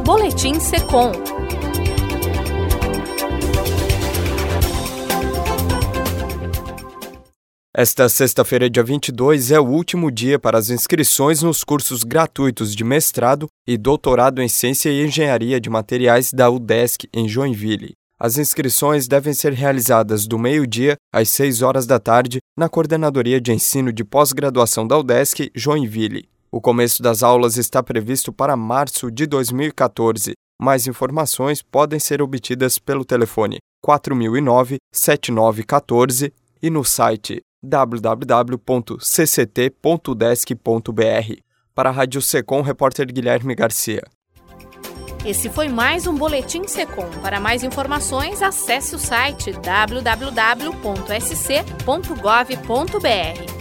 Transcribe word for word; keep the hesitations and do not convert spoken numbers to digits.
Boletim Secom. Esta sexta-feira, dia vinte e dois, é o último dia para as inscrições nos cursos gratuitos de mestrado e doutorado em Ciência e Engenharia de Materiais da UDESC, em Joinville. As inscrições devem ser realizadas do meio-dia às seis horas da tarde na Coordenadoria de Ensino de Pós-Graduação da UDESC, Joinville. O começo das aulas está previsto para março de dois mil e quatorze. Mais informações podem ser obtidas pelo telefone quatro mil e nove, sete nove um quatro e no site w w w ponto c c t ponto udesc ponto b r. Para a Rádio Secom, repórter Guilherme Garcia. Esse foi mais um Boletim Secom. Para mais informações, acesse o site w w w ponto s c ponto gov ponto b r.